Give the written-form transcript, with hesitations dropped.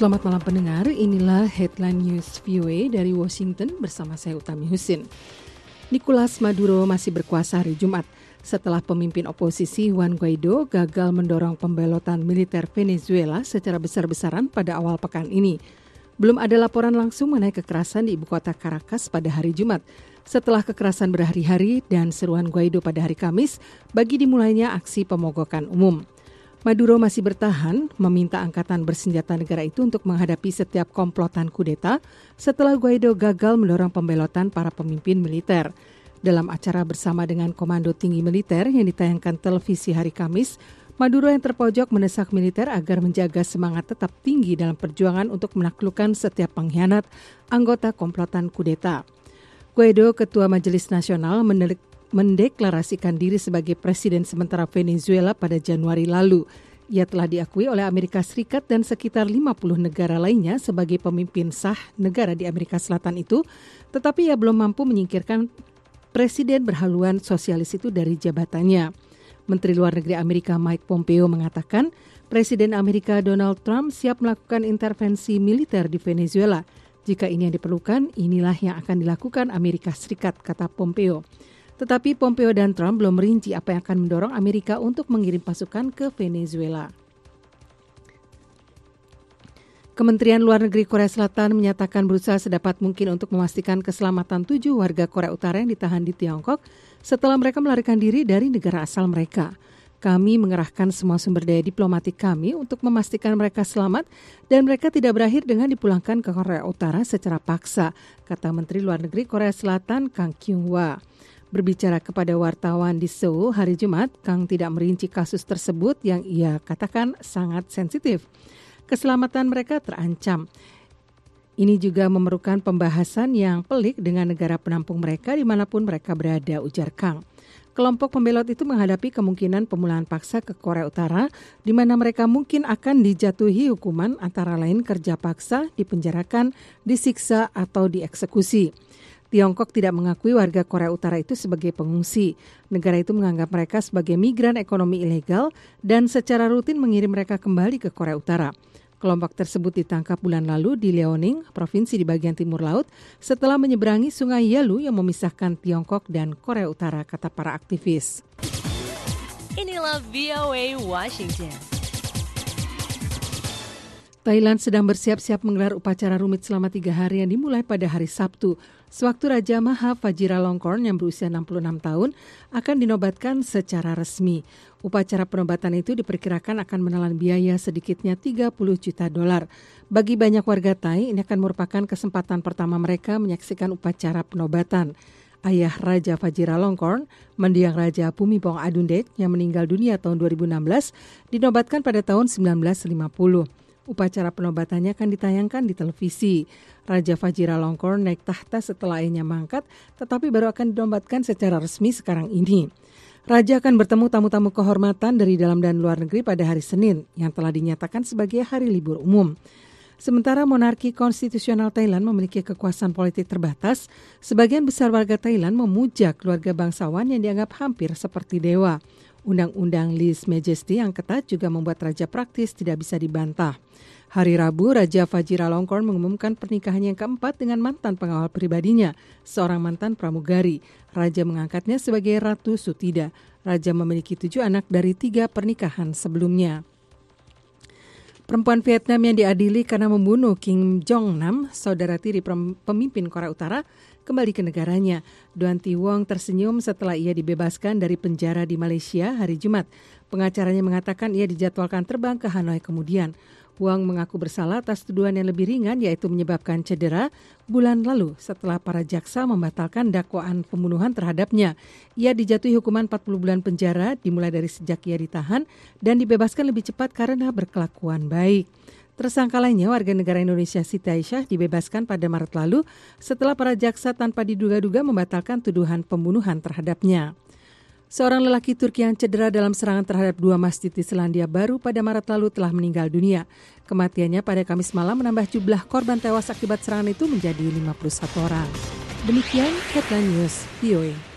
Selamat malam pendengar, inilah Headline News VOA dari Washington bersama saya Utami Husin. Nicolas Maduro masih berkuasa hari Jumat setelah pemimpin oposisi Juan Guaido gagal mendorong pembelotan militer Venezuela secara besar-besaran pada awal pekan ini. Belum ada laporan langsung mengenai kekerasan di ibu kota Caracas pada hari Jumat. Setelah kekerasan berhari-hari dan seruan Guaido pada hari Kamis bagi dimulainya aksi pemogokan umum. Maduro masih bertahan meminta angkatan bersenjata negara itu untuk menghadapi setiap komplotan kudeta setelah Guaido gagal mendorong pembelotan para pemimpin militer. Dalam acara bersama dengan Komando Tinggi Militer yang ditayangkan televisi hari Kamis, Maduro yang terpojok mendesak militer agar menjaga semangat tetap tinggi dalam perjuangan untuk menaklukkan setiap pengkhianat anggota komplotan kudeta. Guaido, Ketua Majelis Nasional, mendeklarasikan diri sebagai presiden sementara Venezuela pada Januari lalu. Ia telah diakui oleh Amerika Serikat dan sekitar 50 negara lainnya sebagai pemimpin sah negara di Amerika Selatan itu, tetapi ia belum mampu menyingkirkan presiden berhaluan sosialis itu dari jabatannya. Menteri Luar Negeri Amerika Mike Pompeo mengatakan, Presiden Amerika Donald Trump siap melakukan intervensi militer di Venezuela. Jika ini yang diperlukan, inilah yang akan dilakukan Amerika Serikat, kata Pompeo. Tetapi Pompeo dan Trump belum merinci apa yang akan mendorong Amerika untuk mengirim pasukan ke Venezuela. Kementerian Luar Negeri Korea Selatan menyatakan berusaha sedapat mungkin untuk memastikan keselamatan 7 warga Korea Utara yang ditahan di Tiongkok setelah mereka melarikan diri dari negara asal mereka. Kami mengerahkan semua sumber daya diplomatik kami untuk memastikan mereka selamat dan mereka tidak berakhir dengan dipulangkan ke Korea Utara secara paksa, kata Menteri Luar Negeri Korea Selatan Kang Kyung-hwa. Berbicara kepada wartawan di Seoul hari Jumat, Kang tidak merinci kasus tersebut yang ia katakan sangat sensitif. Keselamatan mereka terancam. Ini juga memerlukan pembahasan yang pelik dengan negara penampung mereka dimanapun mereka berada, ujar Kang. Kelompok pembelot itu menghadapi kemungkinan pemulangan paksa ke Korea Utara, di mana mereka mungkin akan dijatuhi hukuman antara lain kerja paksa, dipenjarakan, disiksa, atau dieksekusi. Tiongkok tidak mengakui warga Korea Utara itu sebagai pengungsi. Negara itu menganggap mereka sebagai migran ekonomi ilegal dan secara rutin mengirim mereka kembali ke Korea Utara. Kelompok tersebut ditangkap bulan lalu di Liaoning, provinsi di bagian timur laut, setelah menyeberangi sungai Yalu yang memisahkan Tiongkok dan Korea Utara, kata para aktivis. Inilah VOA Washington. Thailand sedang bersiap-siap menggelar upacara rumit selama 3 hari yang dimulai pada hari Sabtu. Sewaktu Raja Maha Vajiralongkorn yang berusia 66 tahun akan dinobatkan secara resmi. Upacara penobatan itu diperkirakan akan menelan biaya sedikitnya $30 juta. Bagi banyak warga Thai, ini akan merupakan kesempatan pertama mereka menyaksikan upacara penobatan. Ayah Raja Vajiralongkorn, mendiang Raja Bhumibol Adulyadej yang meninggal dunia tahun 2016, dinobatkan pada tahun 1950. Upacara penobatannya akan ditayangkan di televisi. Raja Vajiralongkorn naik tahta setelah ayahnya mangkat, tetapi baru akan dinobatkan secara resmi sekarang ini. Raja akan bertemu tamu-tamu kehormatan dari dalam dan luar negeri pada hari Senin, yang telah dinyatakan sebagai hari libur umum. Sementara monarki konstitusional Thailand memiliki kekuasaan politik terbatas, sebagian besar warga Thailand memuja keluarga bangsawan yang dianggap hampir seperti dewa. Undang-undang Lese Majesty yang ketat juga membuat raja praktis tidak bisa dibantah. Hari Rabu, Raja Vajiralongkorn mengumumkan pernikahannya yang keempat dengan mantan pengawal pribadinya, seorang mantan pramugari. Raja mengangkatnya sebagai Ratu Sutida. Raja memiliki 7 anak dari 3 pernikahan sebelumnya. Perempuan Vietnam yang diadili karena membunuh Kim Jong-nam, saudara tiri pemimpin Korea Utara, kembali ke negaranya. Doan Thi Vuong tersenyum setelah ia dibebaskan dari penjara di Malaysia hari Jumat. Pengacaranya mengatakan ia dijadwalkan terbang ke Hanoi kemudian. Vuong mengaku bersalah atas tuduhan yang lebih ringan, yaitu menyebabkan cedera bulan lalu setelah para jaksa membatalkan dakwaan pembunuhan terhadapnya. Ia dijatuhi hukuman 40 bulan penjara dimulai dari sejak ia ditahan dan dibebaskan lebih cepat karena berkelakuan baik. Tersangka lainnya, warga negara Indonesia Siti Aisyah, dibebaskan pada Maret lalu setelah para jaksa tanpa diduga-duga membatalkan tuduhan pembunuhan terhadapnya. Seorang lelaki Turki yang cedera dalam serangan terhadap 2 masjid di Selandia Baru pada Maret lalu telah meninggal dunia. Kematiannya pada Kamis malam menambah jumlah korban tewas akibat serangan itu menjadi 51 orang. Demikian Headline News VOA.